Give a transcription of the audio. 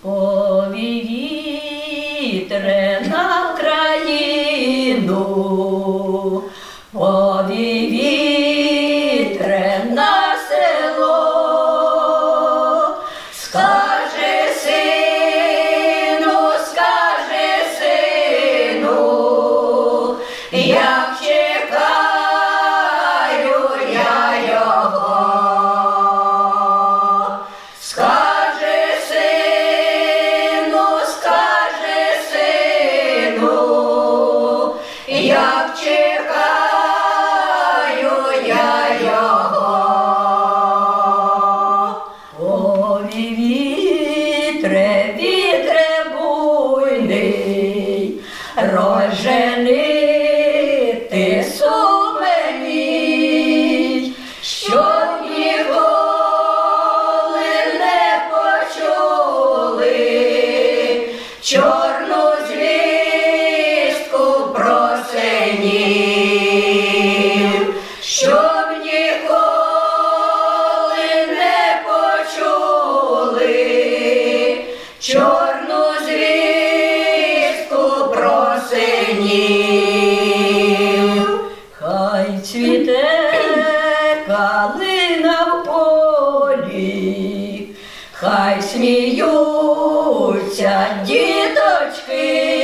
Повій вітре на країну, повій вітре на село, скаже сину, як чекаю я його. Скаже сину, як чекаю я його. Повій вітре, вітре буйний, розженити сумний, щоб ніколи не почули чорну звістку про синів, щоб ніколи не почули чорну звістку про синів. Хай цвіте калина в полі, хай сміються діточки,